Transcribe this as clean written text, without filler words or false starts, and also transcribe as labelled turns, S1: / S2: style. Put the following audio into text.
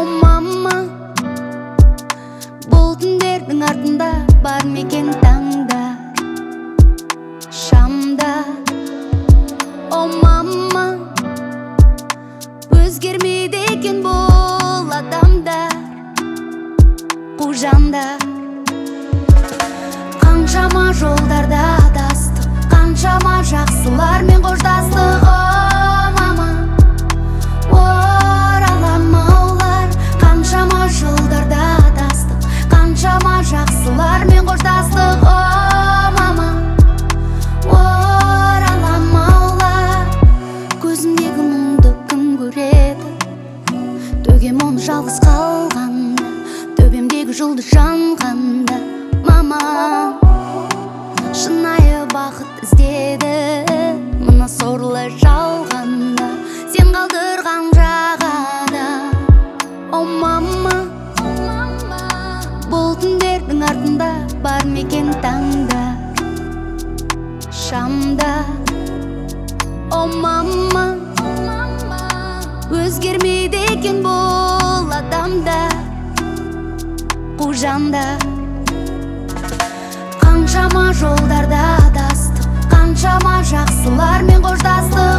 S1: О мама, бұл түндердің артында бар мекен таңдар, шамдар. О мама, өзгермейді екен бұл адамдар, қу жандар. Қаншама жолдарда адастық, қаншама жақсылармен қоштастық. О мама, орала ма олар? Қаншама жолдарда адастық, қаншама жақсылармен қоштастық. О мама, орала ма олар? Көзімдегі мұңды кім көреді? Төгем оны жалғыз қалғанда, төбемдегі жұлдыз жанғанда. Мама, шынайы бақыт іздеді, мына сорлы жалғанда, сен қалдырған жағада. О мама, бұл түндердің артында бар мекен таңдар, шамдар. О мама, өзгермейді екен бұл адамдар, қу жандар. Қаншама жолдарда адастық, қаншама жақсылармен қоштастық.